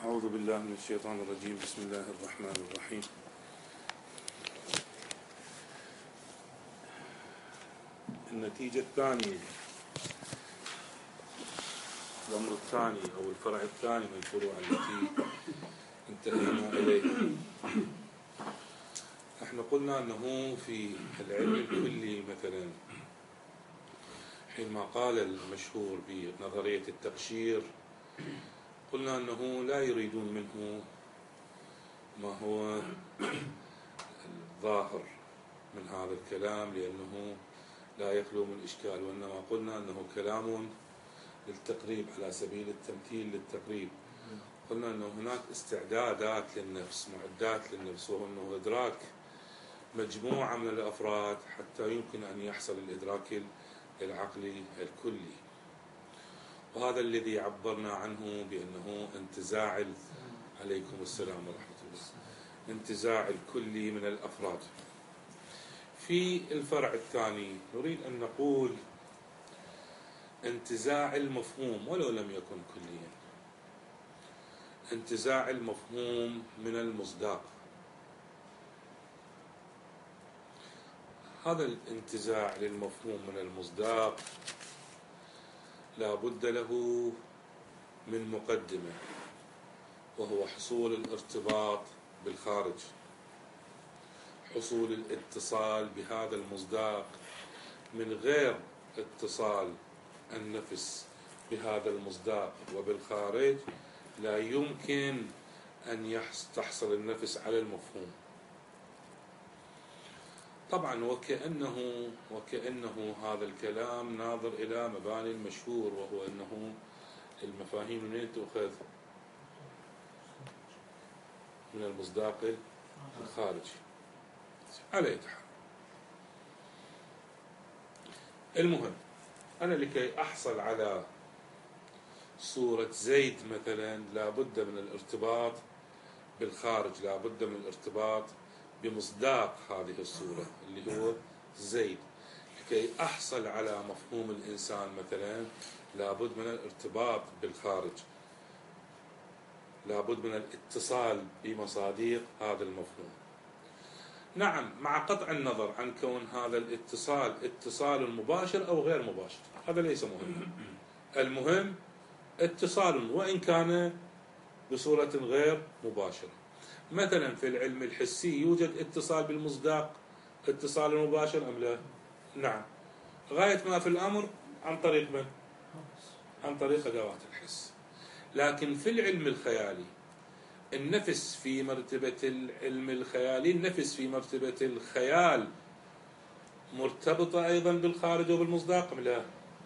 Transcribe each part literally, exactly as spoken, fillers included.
أعوذ بالله من الشيطان الرجيم. بسم الله الرحمن الرحيم. النتيجة الثانية، الأمر الثاني أو الفرع الثاني من الفروع التي انتهينا إليها. احنا قلنا أنه في العلم الكلي مثلا حينما قال المشهور بنظرية التقشير قلنا أنه لا يريدون منه ما هو الظاهر من هذا الكلام لأنه لا يخلو من إشكال، وإنما قلنا أنه كلام للتقريب على سبيل التمثيل للتقريب. قلنا أنه هناك استعدادات للنفس، معدات للنفس، وهو أنه إدراك مجموعة من الأفراد حتى يمكن أن يحصل الإدراك العقلي الكلي، وهذا الذي عبرنا عنه بأنه انتزاع عليكم السلام ورحمة الله انتزاع الكلي من الأفراد. في الفرع الثاني نريد أن نقول انتزاع المفهوم ولو لم يكن كليا، انتزاع المفهوم من المصداق. هذا الانتزاع للمفهوم من المصداق لا بد له من مقدمة، وهو حصول الارتباط بالخارج، حصول الاتصال بهذا المصداق. من غير اتصال النفس بهذا المصداق وبالخارج لا يمكن أن تحصل النفس على المفهوم. طبعا وكأنه وكأنه هذا الكلام ناظر إلى مباني المشهور، وهو أنه المفاهيم منين تؤخذ؟ من المصداق الخارجي. على أي حال، المهم أنا لكي أحصل على صورة زيد مثلا لا بد من الارتباط بالخارج، لا بد من الارتباط بمصداق هذه الصورة اللي هو زيد. لكي أحصل على مفهوم الإنسان مثلا لابد من الارتباط بالخارج، لابد من الاتصال بمصاديق هذا المفهوم. نعم، مع قطع النظر عن كون هذا الاتصال اتصال مباشر أو غير مباشر، هذا ليس مهما. المهم اتصال وإن كان بصورة غير مباشرة. مثلا في العلم الحسي يوجد اتصال بالمصداق اتصال مباشر أم لا؟ نعم، غاية ما في الأمر عن طريق من؟ عن طريق أدوات الحس. لكن في العلم الخيالي النفس في مرتبة العلم الخيالي النفس في مرتبة الخيال مرتبطة أيضا بالخارج وبالمصداق أم لا؟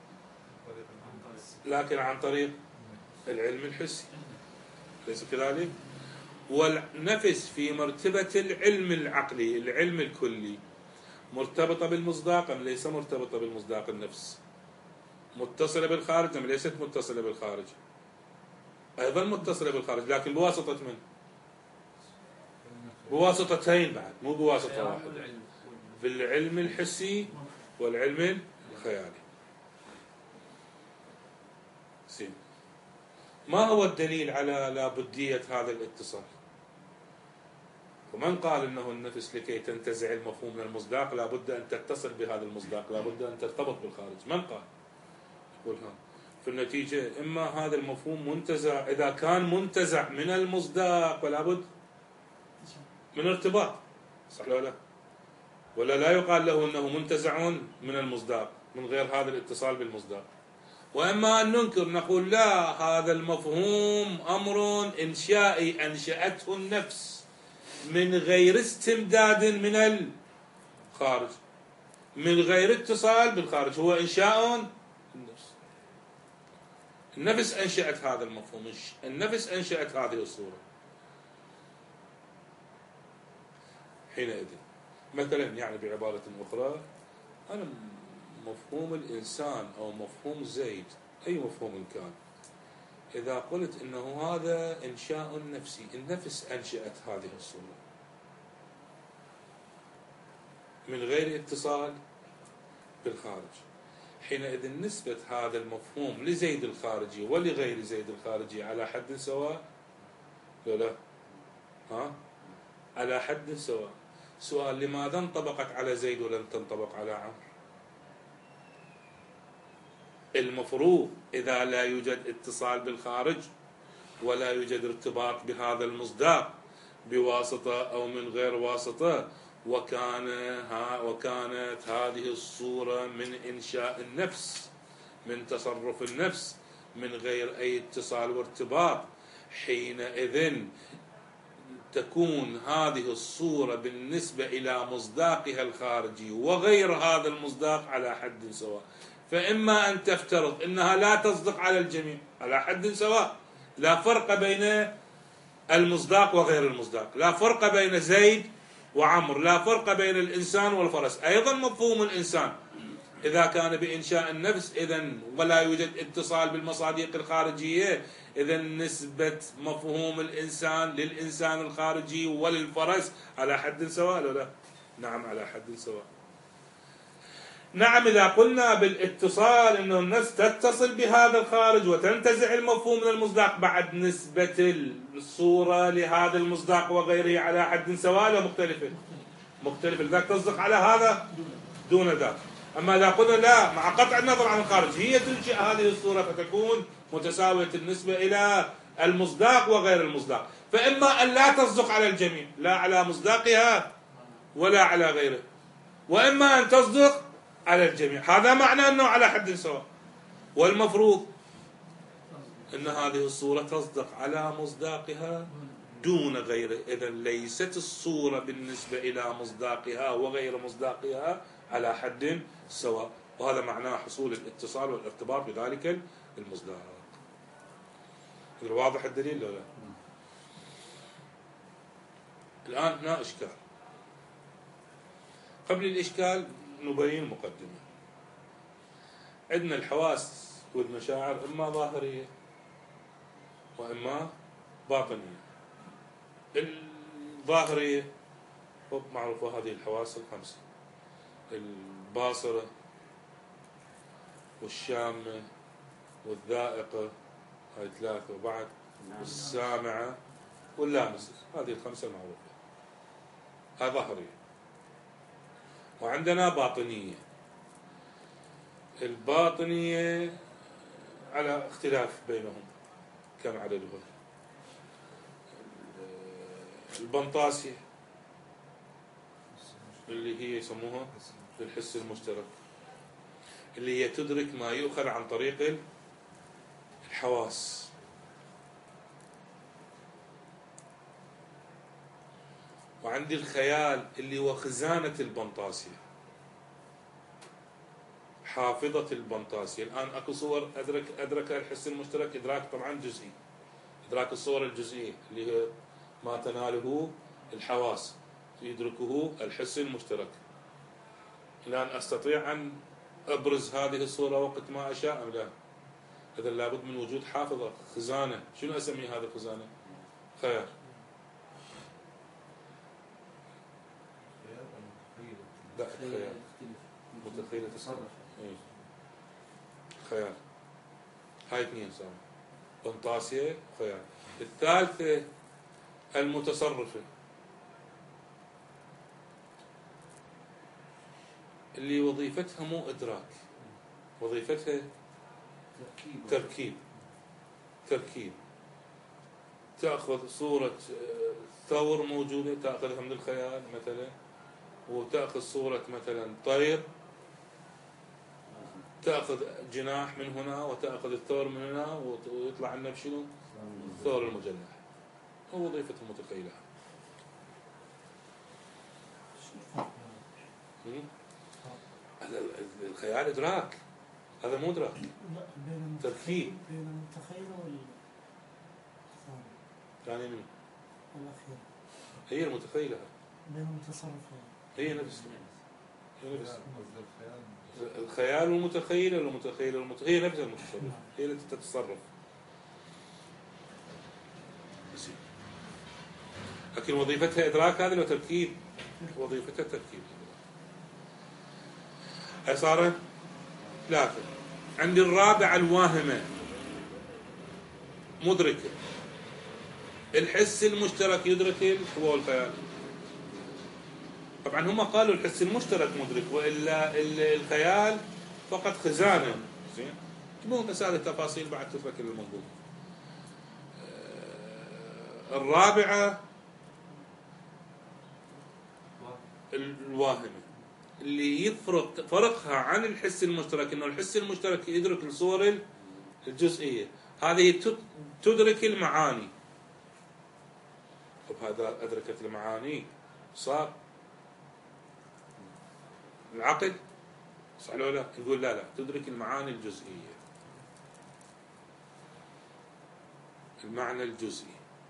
لكن عن طريق العلم الحسي، ليس كذلك؟ والنفس في مرتبة العلم العقلي العلم الكلي مرتبطة بالمصداق أم ليس مرتبطة بالمصداق؟ النفس متصلة بالخارج أم ليست متصلة بالخارج؟ أيضا متصلة بالخارج، لكن بواسطة من؟ بواسطتين بعد، مو بواسطة واحدة، بالعلم الحسي والعلم الخيالي. سين. ما هو الدليل على لابدية هذا الاتصال؟ ومن قال انه النفس لكي تنتزع المفهوم من المصداق لابد ان تتصل بهذا المصداق، لابد ان ترتبط بالخارج؟ من قال؟ يقول ها في النتيجة إما هذا المفهوم منتزع، إذا كان منتزع من المصداق فلا بد من ارتباط، صح ولا لا؟ ولا لا يقال له أنه منتزع من المصداق من غير هذا الاتصال بالمصداق. وإما أن ننكر نقول لا، هذا المفهوم أمر إنشائي أنشأته النفس من غير استمداد من الخارج، من غير اتصال بالخارج، هو إنشاء النفس. النفس أنشأت هذا المفهوم، النفس أنشأت هذه الصورة. حينئذ مثلا يعني بعبارة أخرى، أنا مفهوم الإنسان أو مفهوم زيد أي مفهوم كان، إذا قلت إنه هذا إنشاء نفسي، النفس أنشأت هذه الصورة من غير اتصال بالخارج، حينئذ نسبة هذا المفهوم لزيد الخارجي ولغير زيد الخارجي على حد سواء؟ لا لا ها على حد سواء. سؤال: لماذا انطبقت على زيد ولم تنطبق على عمرو؟ المفروض إذا لا يوجد اتصال بالخارج ولا يوجد ارتباط بهذا المصداق بواسطة أو من غير واسطة، وكان ها وكانت هذه الصورة من إنشاء النفس، من تصرف النفس، من غير أي اتصال وارتباط، حينئذ تكون هذه الصورة بالنسبة إلى مصداقها الخارجي وغير هذا المصداق على حد سواء. فإما أن تفترض أنها لا تصدق على الجميع على حد سواء، لا فرق بين المصداق وغير المصداق، لا فرق بين زيد وعمر، لا فرق بين الإنسان والفرس. أيضا مفهوم الإنسان إذا كان بإنشاء النفس إذن ولا يوجد اتصال بالمصادق الخارجية، إذن نسبة مفهوم الإنسان للإنسان الخارجي وللفرس على حد سواء ولا لا؟ نعم على حد سواء. نعم إذا قلنا بالاتصال أنه النفس تتصل بهذا الخارج وتنتزع المفهوم من المصداق، بعد نسبة الصورة لهذا المصداق وغيره على حد سواء ولا مختلفة؟ مختلفة. لذلك تصدق على هذا دون ذاك. أما إذا قلنا لا، مع قطع النظر عن الخارج، هي تنشئ هذه الصورة فتكون متساوية النسبة إلى المصداق وغير المصداق. فإما أن لا تصدق على الجميع، لا على مصداقها ولا على غيره، وإما أن تصدق على الجميع. هذا معنى أنه على حد سواء. والمفروض أن هذه الصورة تصدق على مصداقها دون غيره. إذن ليست الصورة بالنسبة إلى مصداقها وغير مصداقها على حد سواء، وهذا معناه حصول الاتصال والارتباط بذلك المصداق. واضح الدليل ولا لا؟ الآن هنا إشكال. قبل الإشكال نبين مقدمة. عندنا الحواس والمشاعر إما ظاهرية وإما باطنية. الظاهرية معروفة هذه الحواس الخمسة: الباصرة والشامة والذائقة، هاي ثلاثة، وبعد السامعة واللامسة، هذه الخمسة المعروفة. هاي ظاهرية. وعندنا باطنية. الباطنية على اختلاف بينهم كم عددها. البنطاسية اللي هي يسموها الحس المشترك، اللي هي تدرك ما يؤخذ عن طريق الحواس. وعندي الخيال اللي هو خزانة البنطاسية، حافظة البنطاسية. الآن أكو صور أدرك أدرك الحس المشترك إدراك طبعا جزئي، إدراك الصور الجزئية اللي هي ما تناله الحواس يدركه الحس المشترك. الآن أستطيع أن أبرز هذه الصورة وقت ما أشاء أم لا؟ إذا لابد من وجود حافظة، خزانة. شنو أسمي هذا الخزانة؟ خيال. لا خيال متخيلة تصرف. إيه. خيال. هاي اثنين صار. بنطاسية خيال. الثالثة المتصرفة اللي وظيفتها مو إدراك، وظيفتها تركيب. تركيب. تأخذ صورة ثور موجودة تأخذها من الخيال مثلا، وتأخذ صورة مثلا طير، تأخذ جناح من هنا وتأخذ الثور من هنا ويطلع لنا بشنو؟ الثور المجنح. هو وظيفة المتخيلة. هذا الخيال إدراك، هذا مو إدراك، تركيب. بين المتخيلة والثاني يعني من الأخير هي المتخيلة، بين المتصرفة هي نفسها. هي نفسها. الخيال والمتخيلة والمتخيلة والمت... هي نفسها المتصرف، هي التي تتصرف. لكن وظيفتها إدراك هذا وتركيب، وظيفتها تركيب. هي صارت ثلاثة. عندي الرابعة الواهمة مدركة. الحس المشترك يدرك الحواء والخيال. طبعا هم قالوا الحس المشترك مدرك، والا الخيال فقط خزانه. زين، مو بس هذه التفاصيل بعد تترك للمنظومه. الرابعه الواهمه، اللي يفرق فرقها عن الحس المشترك انه الحس المشترك يدرك الصور الجزئيه، هذه تدرك المعاني. طب هذا ادركت المعاني صار العقل، صح ولا لا؟ نقول لا لا، تدرك المعاني الجزئيه، المعنى الجزئي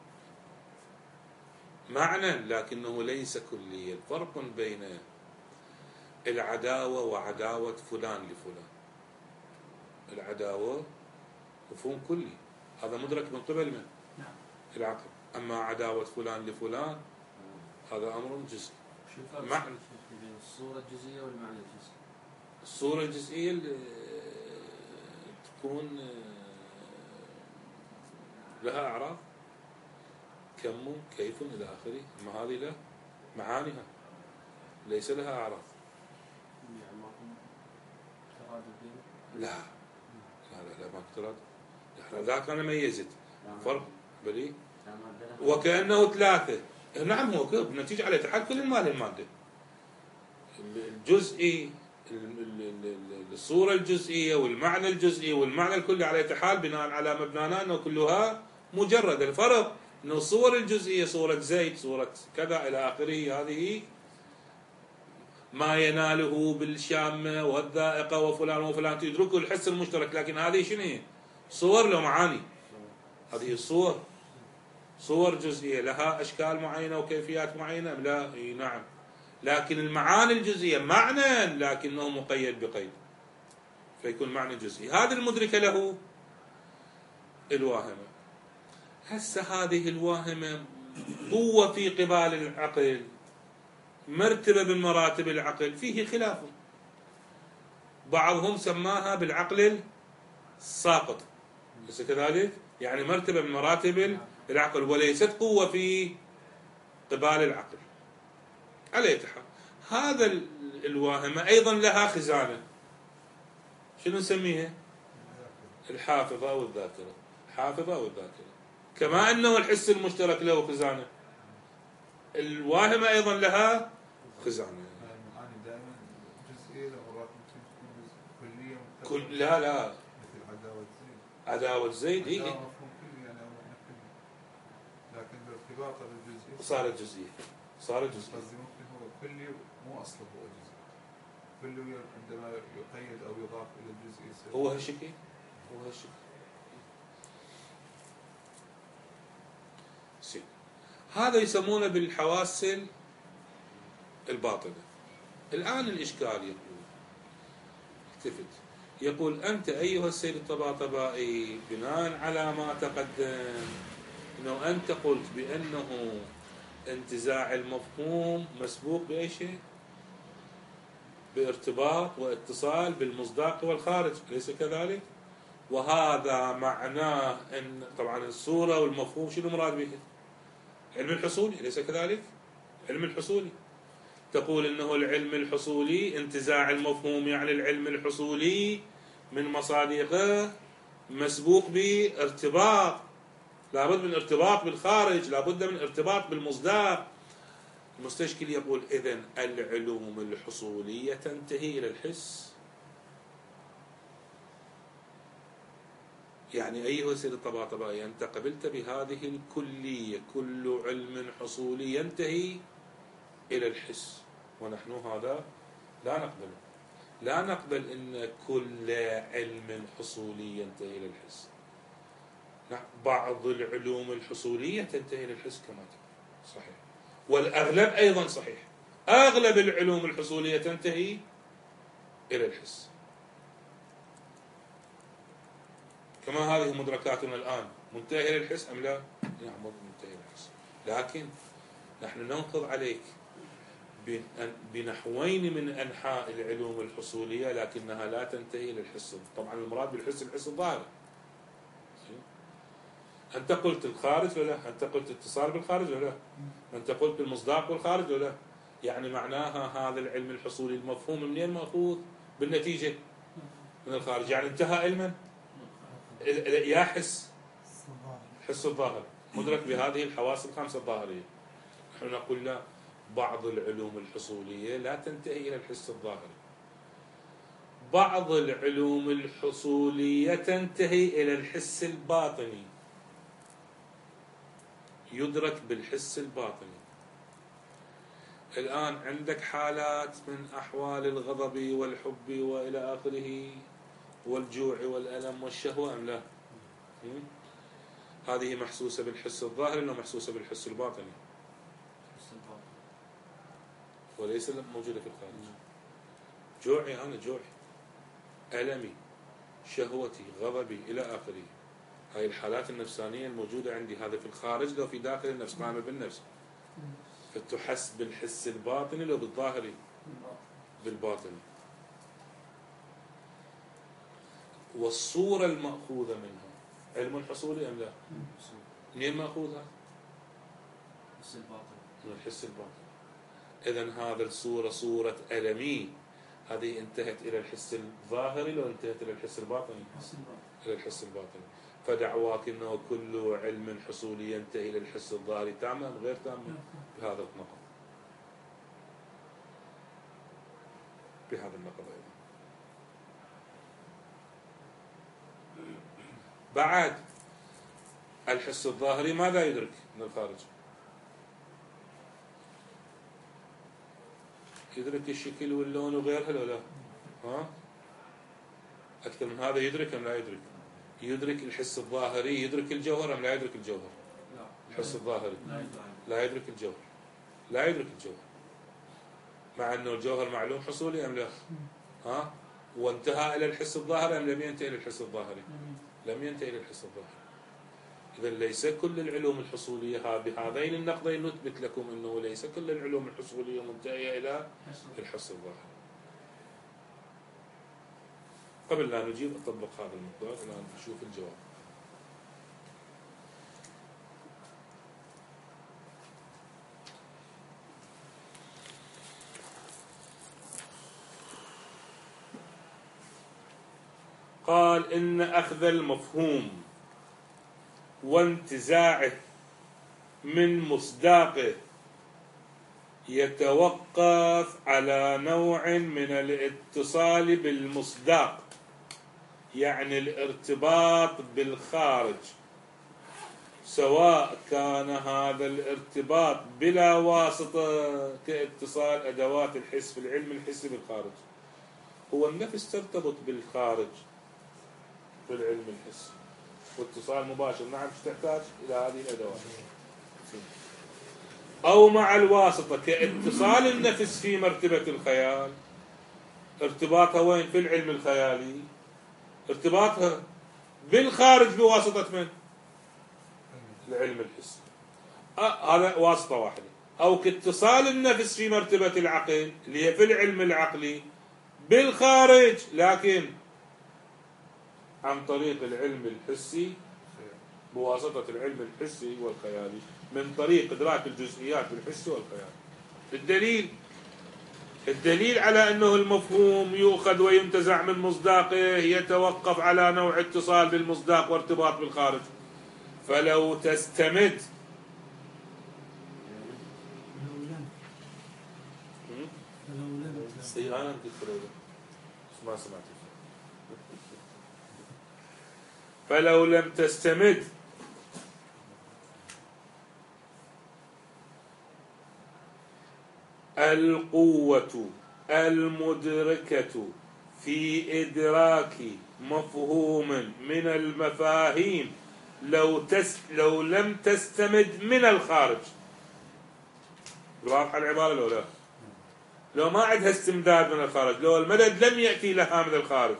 معنى لكنه ليس كليا. فرق بين العداوة وعداوة فلان لفلان. العداوة مفهوم كلي، هذا مدرك من قبل من؟ العقل. أما عداوة فلان لفلان هذا أمر جزئي. معنى بين الصورة الجزئية والمعنى الجزئي. الصورة الجزئية اللي تكون لها أعراض كم كيف إلى آخره، أما هذه لا، معانيها ليس لها أعراض. لا لا لا لا ما اقتراد، ذاك أنا ميزت فرق بلي وكأنه ثلاثة. نعم هو كيف نتيجة على اتحاد كل المال المادة الجزئي، الصورة الجزئية والمعنى الجزئي والمعنى الكلي على اتحاد بناء على مبنانا أنه كلها مجرد. الفرق أنه الصور الجزئية صورة زيت، صورة كذا إلى آخره، هذه ما يناله بالشامة والذائقة وفلان وفلان تدركه الحس المشترك، لكن هذه شنو هي؟ صور له معاني. هذه الصور صور جزئية لها أشكال معينة وكيفيات معينة، لا إيه نعم، لكن المعاني الجزئية معنى لكنه مقيد بقيد، فيكون معنى جزئي. هذا المدركة له الواهمة. هسه هذه الواهمة قوة في قبال العقل، مرتبة من مراتب العقل، فيه خلاف. بعضهم سماها بالعقل الساقط، ليس كذلك؟ يعني مرتبة من مراتب العقل وليست قوة في قبال العقل. على أي حال هذا الواهمة أيضا لها خزانة، شنو نسميها؟ الحافظة أو الذاكرة. الحافظة أو الذاكرة، كما أنه الحس المشترك له خزانة، الواهمة أيضا لها خزانة. المعاني دائما جزئية، مرات تكون كلية كل لا لا مثل عداوة زيد. عداوة زيد هي مفهوم كلي يعني أو معنى كلي، لكن بارتباطها بالجزئية صارت جزئية، صارت جزئية. قصدي ممكن هو كلي مو أصله هو جزئي، كلي عندما يقيد أو يضاف إلى الجزئي هو هالشكل، هو هالشكل. هذا يسمونه بالحواس الباطنة. الآن الإشكال يقول التفت، يقول أنت أيها السيد الطباطبائي بناء على ما تقدم أنه أنت قلت بأنه انتزاع المفهوم مسبوق بأي شيء؟ بارتباط واتصال بالمصداق والخارج، ليس كذلك؟ وهذا معناه أن طبعا الصورة والمفهوم شنو مراد به؟ علم الحصولي، ليس كذلك؟ علم الحصولي تقول انه العلم الحصولي انتزاع المفهوم، يعني العلم الحصولي من مصادقه مسبوق بارتباط، لابد من ارتباط بالخارج، لابد من ارتباط بالمصداق. المستشكل يقول اذن العلوم الحصوليه تنتهي الى الحس. يعني أيها السيد الطباطبائي أنت قبلت بهذه الكلية، كل علم حصولي ينتهي إلى الحس، ونحن هذا لا نقبله. لا نقبل أن كل علم حصولي ينتهي إلى الحس. بعض العلوم الحصولية تنتهي إلى الحس كما تقول، صحيح، والأغلب أيضا صحيح، أغلب العلوم الحصولية تنتهي إلى الحس. كما هذه مدركاتنا الآن منتهية للحس أم لا؟ نعم منتهية للحس، لكن نحن ننقض عليك بنحوين من أنحاء العلوم الحصولية لكنها لا تنتهي للحس. طبعا المراد بالحس الحس الظاهر. أنت قلت الخارج ولا لا؟ أنت قلت اتصال بالخارج ولا لا؟ أنت قلت المصداق بالخارج ولا لا؟ يعني معناها هذا العلم الحصولي المفهوم منين مأخوذ؟ بالنتيجة من الخارج، يعني انتهى علما يا حس حس الظاهر مدرك بهذه الحواس الخمسة الظاهرية. نحن نقول لا، بعض العلوم الحصولية لا تنتهي إلى الحس الظاهري، بعض العلوم الحصولية تنتهي إلى الحس الباطني، يدرك بالحس الباطني. الآن عندك حالات من أحوال الغضب والحب وإلى آخره والجوع والألم والشهوة أم لا؟ هذه محسوسة بالحس الظاهري ولا محسوسة بالحس الباطني؟ وليس موجودة في الخارج. جوعي أنا جوعي، ألمي، شهوتي، غضبي إلى آخره، هاي الحالات النفسانية الموجودة عندي، هذا في الخارج لو في داخل النفس، قائمة بالنفس، فتحس بالحس الباطني لو بالظاهري؟ بالباطني. والصورة المأخوذة منها علم حصولي أم لا؟ منين مأخوذها؟ من الحس الباطني. إذن هذا الصورة صورة ألمي، هذه انتهت إلى الحس الظاهري لو انتهت إلى الحس الباطني؟ إلى الحس الباطني. فدعواك أنه كل علم حصولي ينتهي إلى الحس الظاهري تامة أم غير تامة؟ بهذا النقض، بهذا النقض أيضا. بعد الحس الظاهري ماذا يدرك من الخارج؟ يدرك الشكل واللون وغيرها لو لا؟ ها؟ أكثر من هذا يدرك أم لا يدرك؟ يدرك الحس الظاهري، يدرك الجوهر أم لا يدرك الجوهر؟ الحس الظاهري لا يدرك الجوهر، لا يدرك الجوهر، مع أنه الجوهر معلوم حصولي أم لا؟ ها؟ وانتهى إلى الحس الظاهري أم لم ينتهي إلى الحس الظاهري؟ لم ينتهي إلى الحس الظاهري. إذا ليس كل العلوم الحصولية، بهذين النقضين نثبت لكم أنه ليس كل العلوم الحصولية منتهية إلى الحس الظاهري. قبل لا نجيب أطبق هذا المقدار، الآن نشوف الجواب. قال إن أخذ المفهوم وانتزاعه من مصداقه يتوقف على نوع من الاتصال بالمصداق، يعني الارتباط بالخارج، سواء كان هذا الارتباط بلا واسطة كاتصال أدوات الحس في العلم الحسي بالخارج. هو النفس ترتبط بالخارج في العلم الحسي واتصال مباشر، نعم تحتاج إلى هذه الأدوات، أو مع الواسطة كاتصال النفس في مرتبة الخيال. ارتباطها وين؟ في العلم الخيالي، ارتباطها بالخارج بواسطة من؟ العلم الحسي. أه هذا واسطة واحدة. أو كاتصال النفس في مرتبة العقل اللي هي في العلم العقلي بالخارج، لكن عن طريق العلم الحسي بواسطة العلم الحسي والخيالي، من طريق إدراك الجزئيات بالحس والخيال. الدليل الدليل على أنه المفهوم يؤخذ وينتزع من مصداقه يتوقف على نوع اتصال بالمصداق وارتباط بالخارج. فلو تستمد أنا ما سمعت. فلو لم تستمد القوة المدركة في إدراك مفهوم من المفاهيم لو تس لو لم تستمد من الخارج. واضحة العبارة لو لا؟ لو ما عندها استمداد من الخارج، لو المدد لم يأتي لها من الخارج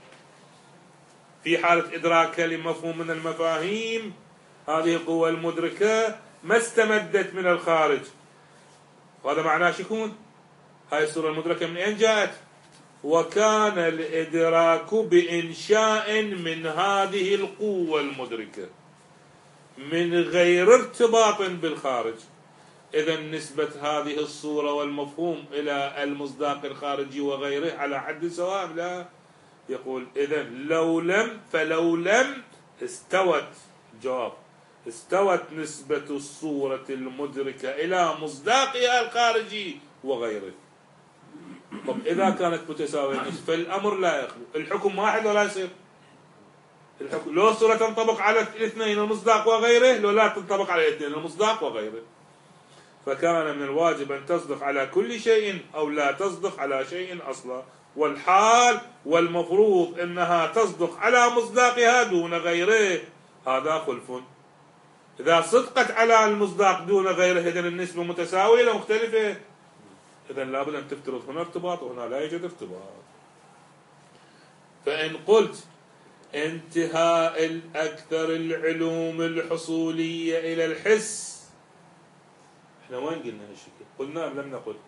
في حالة إدراكها لمفهوم من المفاهيم، هذه القوة المدركة ما استمدت من الخارج. وهذا معناه شو يكون؟ هاي الصورة المدركة من أين جاءت؟ وكان الإدراك بإنشاء من هذه القوة المدركة. من غير ارتباط بالخارج. إذا نسبة هذه الصورة والمفهوم إلى المصداق الخارجي وغيره على حد سواء لا. يقول إذا لو لم فلو لم استوت جواب استوت نسبة الصورة المدركة إلى مصداقها الخارجي وغيره. طب إذا كانت متساوية فالأمر لا يخلو، الحكم واحد ولا يصير الحكم لو الصورة تنطبق على الاثنين المصداق وغيره، لو لا تنطبق على الاثنين المصداق وغيره. فكان من الواجب أن تصدق على كل شيء أو لا تصدق على شيء أصلا، والحال والمفروض أنها تصدق على مصداقها دون غيره، هذا خلف. إذا صدقت على المصداق دون غيره إذن النسبة متساوية ولا مختلفة؟ إذن لابد أن تفترض هنا ارتباط وهنا لا يوجد ارتباط. فإن قلت انتهاء الأكثر العلوم الحصولية إلى الحس، احنا وين قلنا هالشكل؟ قلنا أم لم نقل؟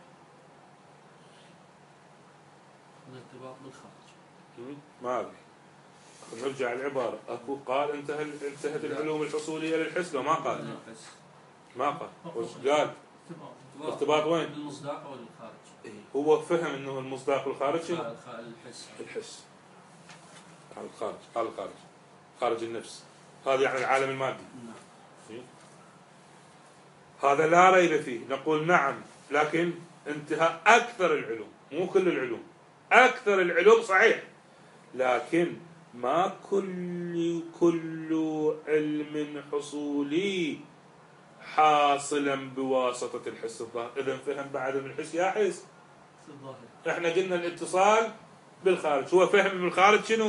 الارتباط بالخارج. ما أدري. نرجع العبارة. أكو قال انتهى انتهت العلوم الحصولية إلى الحس، لو ما قال ما قال وش قال؟ ارتباط وين؟ بالمصداق والخارج. هو فهم انه المصداق والخارج شنو؟ الحس. الحس. قال الخارج، قال الخارج. خارج النفس. هذا يعني العالم المادي. نعم. هذا لا ريب فيه، نقول نعم، لكن انتهى أكثر العلوم، مو كل العلوم. أكثر العلوم صحيح، لكن ما كل كل علم حصولي حاصلا بواسطة الحس الظاهر. إذا فهم بعد من الحس يا حس. احنا قلنا الاتصال بالخارج، هو فهم بالخارج شنو؟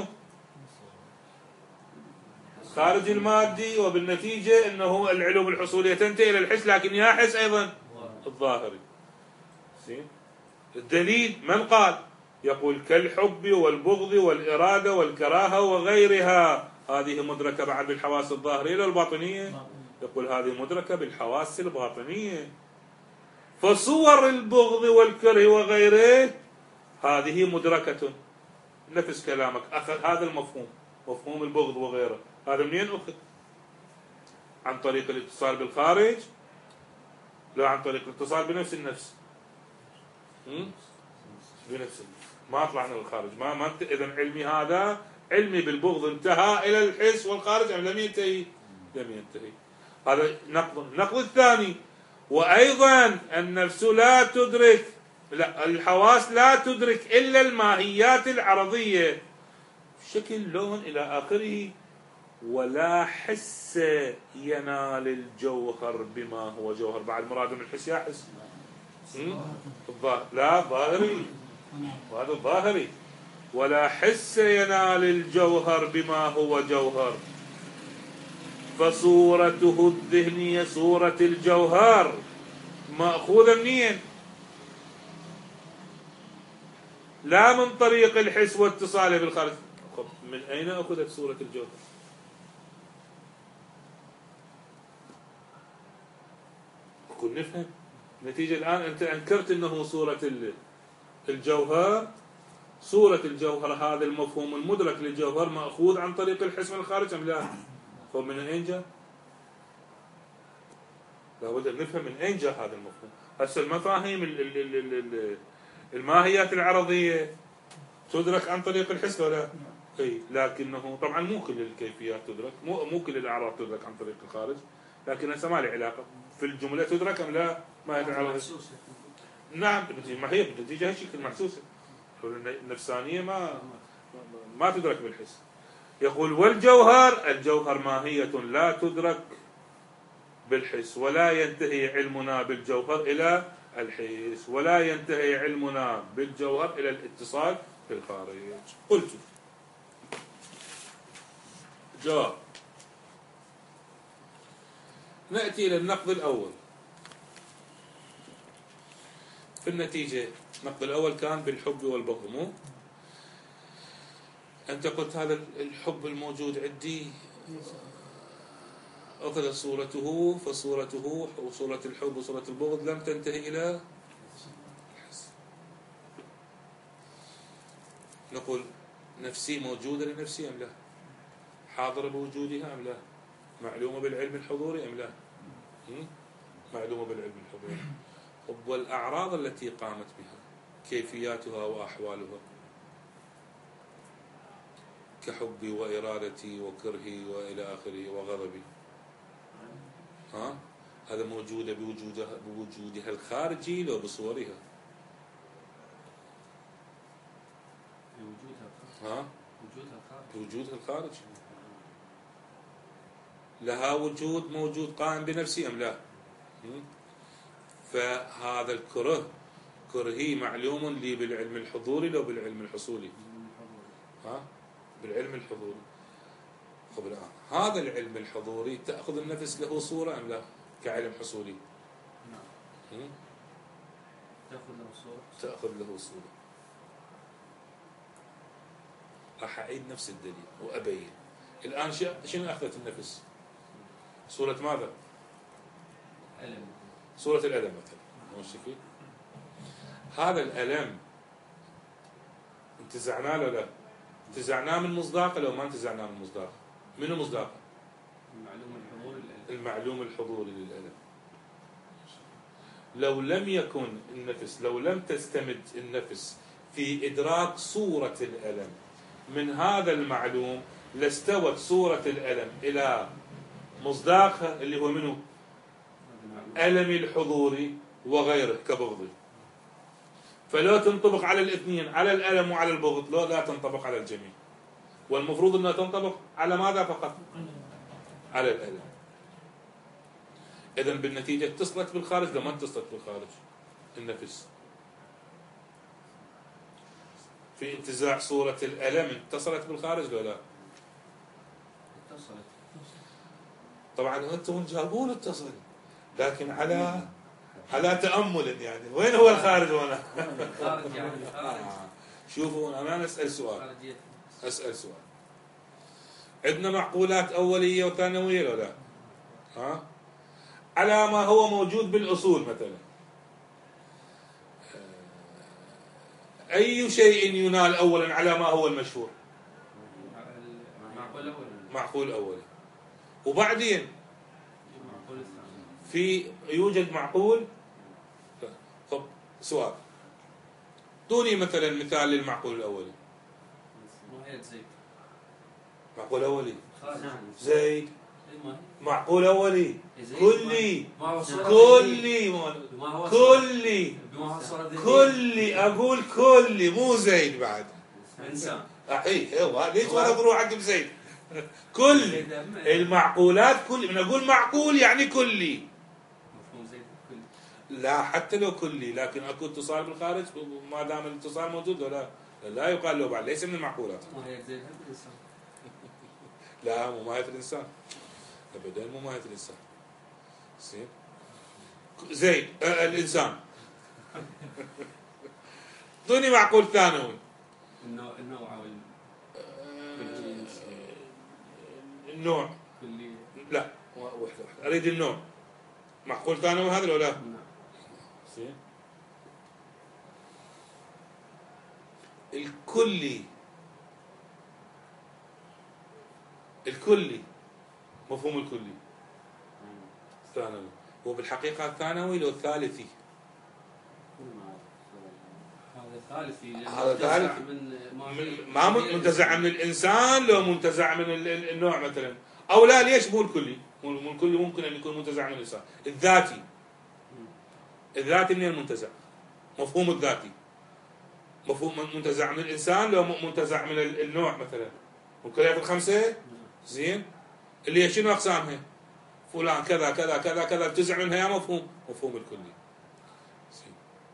خارج المادي، وبالنتيجة انه العلوم الحصولية تنتهي الى الحس، لكن يا حس ايضا الظاهري. الدليل من قال؟ يقول كالحب والبغض والإرادة والكراهة وغيرها، هذه مدركة بعد بالحواس الظاهرية للباطنية. يقول هذه مدركة بالحواس الباطنية. فصور البغض والكره وغيره هذه مدركة. نفس كلامك أخذ هذا المفهوم، مفهوم البغض وغيره، هذا منين أخذ؟ عن طريق الاتصال بالخارج؟ لا، عن طريق الاتصال بنفس النفس. بنفس النفس، ما طلعنا للخارج. ما ما إذا علمي هذا علمي بالبغض انتهى إلى الحس والخارج أم لم ينتهي؟ لم ينتهي. هذا نقض. النقض الثاني، وأيضا النفس لا تدرك، لا الحواس لا تدرك إلا الماهيات العرضية، شكل لون إلى آخره، ولا حس ينال الجوهر بما هو جوهر. بعد مراد من الحس يا حس لا ظاهري، وهذا الظاهري. ولا حس ينال الجوهر بما هو جوهر، فصورته الذهنية صورة الجوهر مأخوذة منين؟ لا من طريق الحس واتصاله بالخارج. من أين أخذت صورة الجوهر؟ كن نفهم. نتيجة الآن أنت أنكرت أنه صورة الجوهر. صورة الجوهر هذا المفهوم المدرك للجوهر مأخوذ عن طريق الحس من الخارج أم لا؟ فمن أين جاء؟ لابد أن نفهم من أين جاء هذا المفهوم. هسه المفاهيم الماهيات العرضية تدرك عن طريق الحس ولا؟ اي، لكنه طبعا مو كل الكيفيات تدرك، مو مو كل الأعراض تدرك عن طريق الخارج، لكن هسه ما له علاقة. في الجملة تدرك أم لا؟ ما هي العرضية؟ نعم، ما هي بالنتيجة هالشكل محسوسة. النفسانية ما ما تدرك بالحس. يقول والجوهر، الجوهر ماهية لا تدرك بالحس، ولا ينتهي علمنا بالجوهر إلى الحس، ولا ينتهي علمنا بالجوهر إلى الاتصال بالخارج. قلت جواب. نأتي إلى النقد الأول. في النتيجة النقد الأول كان بالحب والبغض، مو؟ أنت قلت هذا الحب الموجود عندي أخذ صورته، فصورته وصورة الحب وصورة البغض لم تنتهي إلى الحس. نقول نفسي موجودة لنفسي أم لا؟ حاضرة بوجودها أم لا؟ معلومة بالعلم الحضوري أم لا؟ هم؟ معلومة بالعلم الحضوري. طب والأعراض التي قامت بها كيفياتها وأحوالها كحبي وإرادتي وكرهي وإلى آخره وغضبي، ها؟ هذا موجودة بوجودها بوجودها الخارجي لو بصورها؟ بوجودها ها؟ وجودها خارج. بوجودها الخارجي. لها وجود موجود قائم بنفسي أم لا؟ هم؟ فهذا الكره كرهي معلوم لي بالعلم الحضوري لو بالعلم الحصولي؟ ها؟ بالعلم الحضوري. طب الآن هذا العلم الحضوري تأخذ النفس له صورة أم لا كعلم حصولي؟ نعم. هم؟ تأخذ له صورة. تأخذ له صورة. راح أعيد نفس الدليل وأبين. الآن شنو أخذت النفس؟ صورة ماذا؟ ألم. صورة الألم مثلا. هذا الألم انتزعناه لو لا؟ انتزعناه من مصداقه لو ما انتزعناه من مصداقه؟ منو مصداقه؟ المعلوم الحضوري للألم. المعلوم الحضوري للألم. لو لم يكن النفس لو لم تستمد النفس في إدراك صورة الألم من هذا المعلوم لاستوت صورة الألم إلى مصداقها اللي هو منه ألمي الحضوري وغيره كبغضي. فلو تنطبق على الاثنين على الألم وعلى البغض لو لا تنطبق على الجميع، والمفروض أنها تنطبق على ماذا فقط؟ على الألم. إذن بالنتيجة اتصلت بالخارج لو ما اتصلت بالخارج النفس في انتزاع صورة الألم اتصلت بالخارج لو لا؟ اتصلت. طبعا أنتم جابون اتصل لكن على على تأمل يعني وين هو الخارج هنا؟ خارج يعني خارج. شوفوا أنا أسأل سؤال خارجية. أسأل سؤال عندنا معقولات أولية وثانوية لو لا؟ ها؟ على ما هو موجود بالأصول مثلا أي شيء ينال أولا على ما هو المشهور؟ معقول أول. معقول أولي. وبعدين معقول الثاني. في يوجد معقول. طب سؤال دوني مثلا مثال للمعقول الأولي. وهي زيد. معقول أولي خارج. زيد إيه ما هي؟ معقول أولي زيد. كلي ما هو صورة كلي بما هو صورة- كلي بما هو صورة ذهنية. كلي أقول كلي مو زيد بعد. إنسان. أحي هو ليش ورد روحك بزيد؟ كلي المعقولات كلي من أقول معقول يعني كلي. مفهوم زيد كل. لا حتى لو كلي لكن اكو اتصال بالخارج ما دام الاتصال موجود ولا لا يقال له بعد ليس من المعقولات. وهي زيد هم الإنسان. لا مو ماهية الانسان ابدا مو ماهية الانسان. زين زين آه الانسان دوني معقول ثانوي. النوع النوع أو الجنس. النوع كلي. لا واحدة واحدة اريد النوع. معقول ثانوي هذا ولا لا؟ نعم. زين الكلي الكلي مفهوم الكلي ثانوي هو بالحقيقة الثانوي لو الثالثي. هذا ثالثي. هذا ثالثي. من ما منتزع من الإنسان لو منتزع من النوع مثلا أو لا ليش مو الكلي؟ مو الكلي ممكن أن يكون منتزع من الإنسان. الذاتي الذاتي من المنتزع مفهوم الذاتي مفهوم منتزع من الإنسان لو منتزع من النوع مثلا والكليات الخمسة. زين اللي هي شنو أقسامها؟ فلان كذا كذا كذا كذا بتزع منها يا مفهوم مفهوم الكلي. زين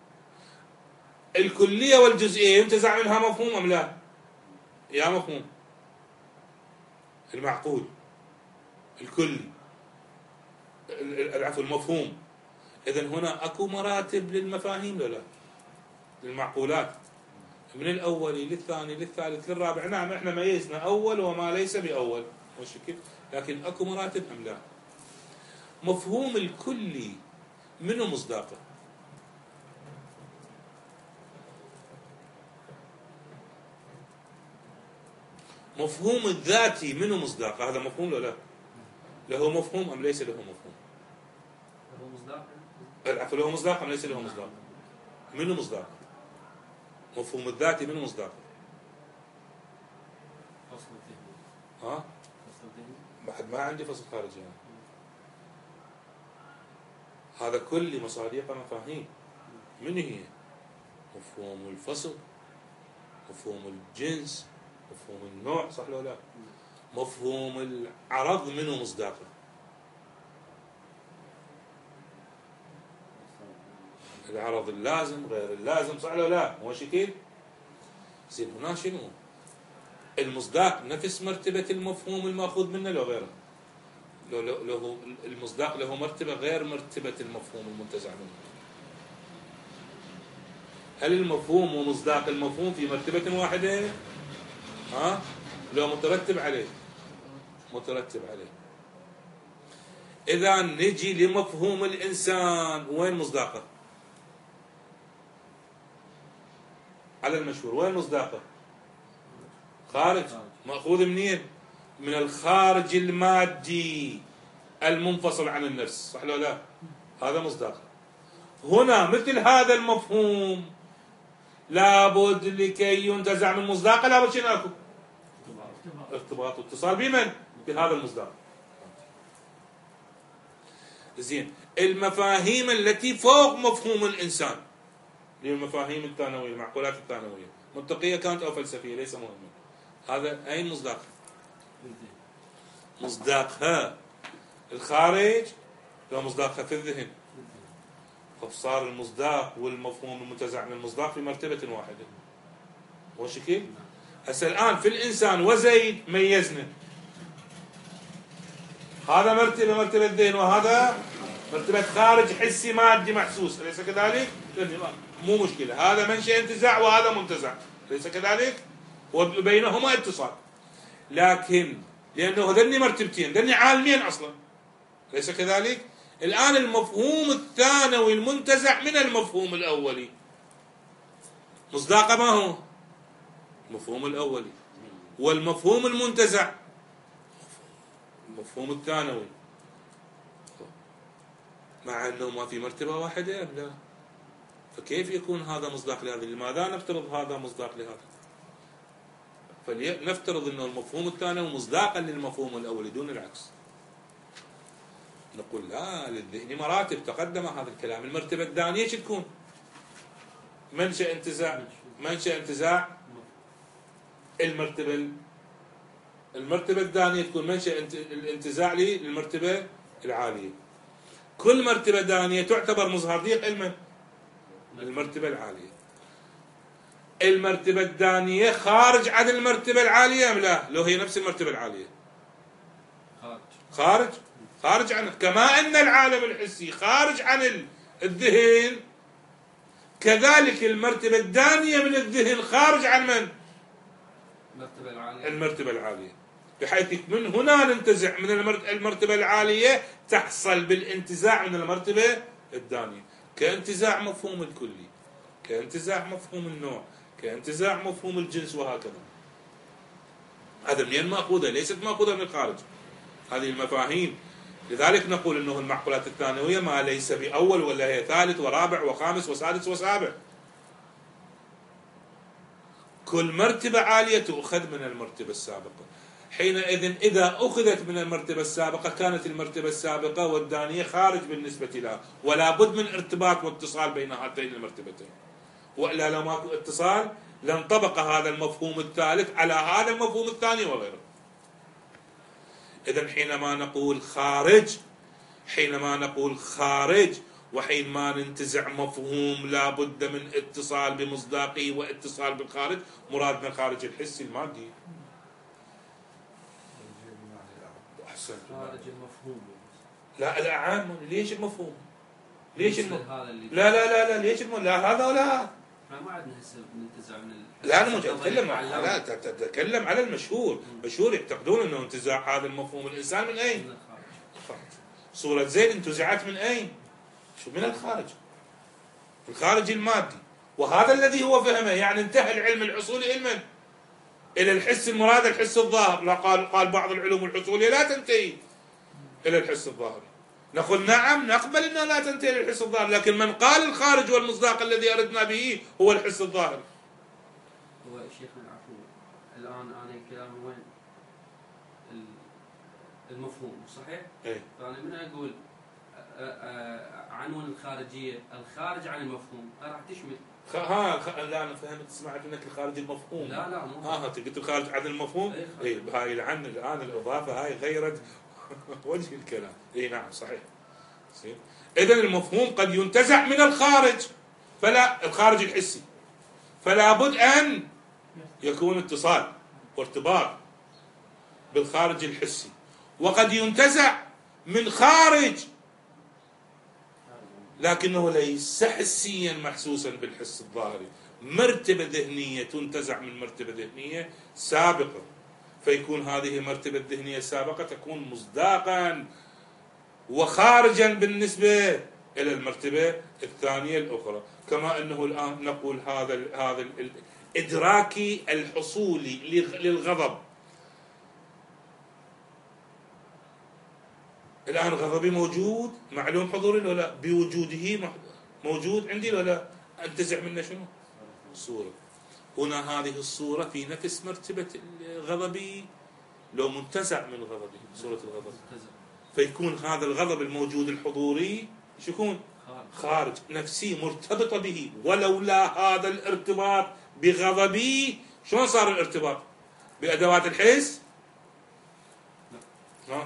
الكلية والجزئية ينتزع منها مفهوم أم لا؟ يا مفهوم المعقول الكلي العفو المفهوم. إذن هنا أكو مراتب للمفاهيم ولا لا؟ للمعقولات من الأولي للثاني للثالث للرابع. نعم احنا ميزنا أول وما ليس بأول مش كيف لكن أكو مراتب أم لا؟ مفهوم الكلي منو مصداقه؟ مفهوم الذاتي منو مصداقه؟ هذا مفهوم ولا لا؟ له مفهوم أم ليس له مفهوم؟ هو مصداق العفو، له مصداق أم ليس له مصداق؟ منو مصداق؟ مفهوم الذاتي منو مصداق؟ فصل الذهني ها؟ فصل الذهني بعد ما عندي فصل خارجي يعني. هذا كل مصادق مفاهيم. من هي؟ مفهوم الفصل، مفهوم الجنس، مفهوم النوع، صح ولا لا؟ مفهوم العرض منه مصداقه. العرض اللازم غير اللازم، صح ولا لا؟ مو شكل؟ زين هنا شنو؟ المصداق نفس مرتبة المفهوم المأخوذ منه لو غيره؟ لو لو له المصداق له مرتبة غير مرتبة المفهوم المنتزع منه. هل المفهوم ومصداق المفهوم في مرتبة واحدة؟ ها؟ لو مترتب عليه؟ مترتب عليه. إذا نجي لمفهوم الإنسان، وين مصداقه؟ على المشهور، وين مصداقه؟ خارج. مأخوذ منين؟ من الخارج المادي المنفصل عن النفس، صح ولا لا؟ هذا مصداقه. هنا مثل هذا المفهوم لابد لكي ينتزع من مصداقه لابد شنو اكو؟ ارتباط واتصال بمن؟ بهذا المصداق. زين، المفاهيم التي فوق مفهوم الانسان اللي هي المفاهيم الثانويه، المعقولات الثانويه، منطقيه كانت او فلسفيه ليس مهما. هذا اين مصداق؟ مصداقها الخارج لو مصداقها في الذهن. فصار المصداق والمفهوم المنتزع من المصداق في مرتبة واحدة. وشكل؟ هسه الآن في الإنسان وزيد ميزنا. هذا مرتبة مرتبة الذهن، وهذا مرتبة خارج حسي مادي محسوس، أليس كذلك؟ مو مشكلة، هذا منشأ انتزاع وهذا منتزع، أليس كذلك؟ وبينهما اتصال. لكن لأنه هذني مرتبتين، هذني عالمين أصلا، أليس كذلك؟ الآن المفهوم الثانوي المنتزع من المفهوم الأولي مصداقه ما هو؟ المفهوم الأولي. والمفهوم المنتزع المفهوم الثانوي، مع أنه ما في مرتبة واحدة أم لا؟ فكيف يكون هذا مصداق لهذا؟ لماذا نفترض هذا مصداق لهذا؟ فلنفترض أنه المفهوم الثانوي مصداقا للمفهوم الأولي دون العكس. نقول لا، للذهن مراتب تقدم هذا الكلام. المرتبة الثانية شو تكون؟ منشأ انتزاع. منشأ انتزاع المرتبة المرتبة الثانية تكون منشأ الانتزاع للمرتبة العالية. كل مرتبة ثانية تعتبر مظهر ضيق علما المرتبة العالية. المرتبة الثانية خارج عن المرتبة العالية أم لا؟ لو هي نفس المرتبة العالية خارج خارج خارج عنه. كما أن العالم الحسي خارج عن الذهن، كذلك المرتبة الثانية من الذهن خارج عن من؟ المرتبة العالية. المرتبة العالية، بحيث من هنا ننتزع من المرتبة العالية، تحصل بالانتزاع من المرتبة الثانية، كانتزاع مفهوم الكلي، كانتزاع مفهوم النوع، كانتزاع مفهوم الجنس، وهكذا. هذا منين مأخوذة؟ ليست مأخوذة من الخارج هذه المفاهيم. لذلك نقول انه المعقولات الثانوية ما ليس بأول ولا هي ثالث ورابع وخامس وسادس وسابع. كل مرتبة عالية تؤخذ من المرتبة السابقة. حينئذ إذا أخذت من المرتبة السابقة كانت المرتبة السابقة والثانية خارج بالنسبة لها، ولا بد من ارتباط واتصال بين هاتين المرتبتين، وإلا لو ماكو اتصال لانطبق هذا المفهوم الثالث على هذا المفهوم الثاني وغيره. إذن حينما نقول خارج حينما نقول خارج وحينما ننتزع مفهوم لا بد من اتصال بمصداقه واتصال بالخارج، مرادنا الخارج الحسي المادي. خارج المفهوم. لا الأعم. ليش المفهوم؟ ليش المفهوم؟ لا لا لا لا ليش المفهوم؟ لا هذا ولا هذا. ما عندنا هسه ننتزع من ال... لا أنا أتكلم لا تتكلم على المشهور. مشهور يعتقدون أنه انتزاع هذا المفهوم الإنسان من أين؟ من الخارج. صورة زيد انتزعت من أين؟ شو من الخارج، الخارج المادي. وهذا الذي هو فهمه، يعني انتهى العلم الحصولي علما إلى الحس المراد، الحس الظاهر. لا قال قال بعض العلوم الحصولية لا تنتهي إلى الحس الظاهري. نقول نعم نقبل أنها لا تنتهي إلى الحس الظاهري، لكن من قال الخارج والمصداق الذي أردنا به هو الحس الظاهري. هو شيخنا العفو، الآن أنا كلامي وين؟ المفهوم صحيح؟ إيه؟ فأنا من أقول عنوان الخارجية، الخارج عن المفهوم راح تشمل خ... ها خ... لا أنا فهمت، سمعت منك الخارج المفهوم. لا لا مو ها أنت قلت الخارج عن المفهوم. إيه هاي العن الآن الإضافة هاي غيرت وجه الكلام. إيه نعم صحيح. إذن المفهوم قد ينتزع من الخارج، فلا الخارج الحسي، فلا بد أن يكون اتصال وارتباط بالخارج الحسي، وقد ينتزع من خارج لكنه ليس حسيا محسوسا بالحس الظاهري، مرتبة ذهنية تنتزع من مرتبة ذهنية سابقة، فيكون هذه مرتبة ذهنية سابقة تكون مصداقا وخارجا بالنسبة إلى المرتبة الثانية الأخرى. كما أنه الآن نقول هذا ال هذا الإدراكي الحصولي للغضب، الآن غضبي موجود معلوم حضوري ولا لا؟ بوجوده موجود عندي ولا لا؟ أنتزع منه شنو؟ صورة. هنا هذه الصورة في نفس مرتبة غضبي، لو منتزع من غضبي صورة الغضب، فيكون هذا الغضب الموجود الحضوري شو يكون؟ خارج، نفسي مرتبطة به، ولولا هذا الارتباط بغضبي شلون صار الارتباط؟ بأدوات الحس؟ ها؟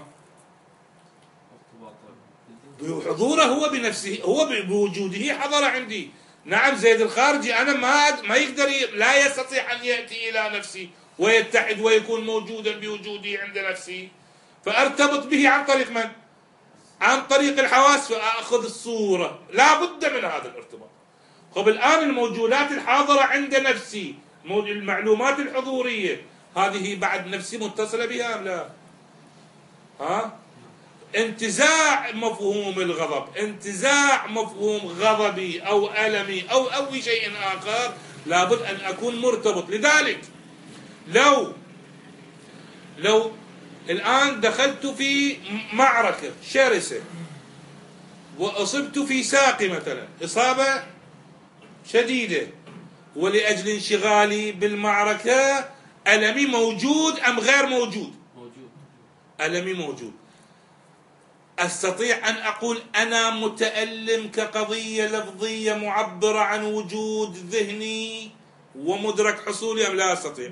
بحضوره هو بنفسه، هو بوجوده حضر عندي. نعم زيد الخارجي أنا ما ما يقدر، لا يستطيع أن يأتي إلى نفسي ويتحد ويكون موجودا بوجوده عند نفسي، فأرتبط به عن طريق من؟ عن طريق الحواس، فأخذ الصورة. لا بد من هذا الارتباط. طب الآن الموجودات الحاضرة عند نفسي، المعلومات الحضورية هذه بعد نفسي متصلة بها أم لا؟ ها؟ انتزاع مفهوم الغضب، انتزاع مفهوم غضبي أو ألمي أو أي شيء آخر، لابد أن أكون مرتبط. لذلك لو لو الآن دخلت في معركة شرسة وأصبت في ساقي مثلا إصابة شديدة، ولأجل انشغالي بالمعركة ألمي موجود أم غير موجود؟ موجود. ألمي موجود. أستطيع أن أقول أنا متألم كقضية لفظية معبرة عن وجود ذهني ومدرك حصولي أم لا أستطيع؟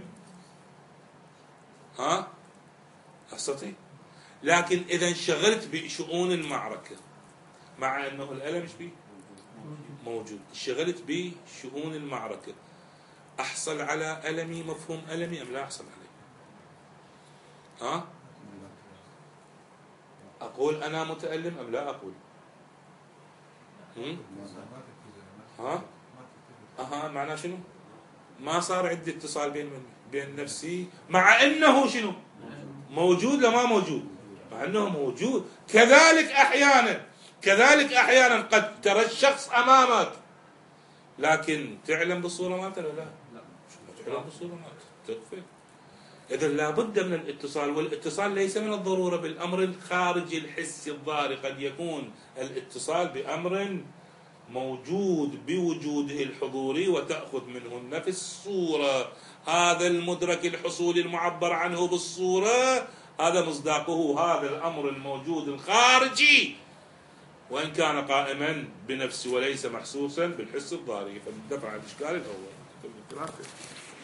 ها؟ أستطيع. لكن إذا انشغلت بشؤون المعركة، مع أنه الألم إيش بيه؟ موجود، انشغلت بشؤون المعركة، أحصل على ألمي مفهوم ألمي أم لا أحصل عليه؟ ها؟ أقول أنا متألم أم لا أقول؟ هم؟ ها؟ أها معناه شنو؟ ما صار عندي اتصال بين بين نفسي، مع أنه شنو؟ موجود لا ما موجود؟ مع أنه موجود. كذلك أحيانا كذلك أحيانا قد ترى الشخص أمامك لكن تعلم بالصورة مالته ولا لا؟ لا تعلم بالصورة مالته، تغفل. إذا لابد من الاتصال، والاتصال ليس من الضرورة بالأمر الخارجي الحسي الظاهري، قد يكون الاتصال بأمر موجود بوجوده الحضوري وتأخذ منه النفس الصورة. هذا المدرك الحصولي المعبر عنه بالصورة هذا مصداقه هذا الأمر الموجود الخارجي، وإن كان قائما بنفسه وليس محسوسا بالحس الظاهري. فندفع الإشكال الأول.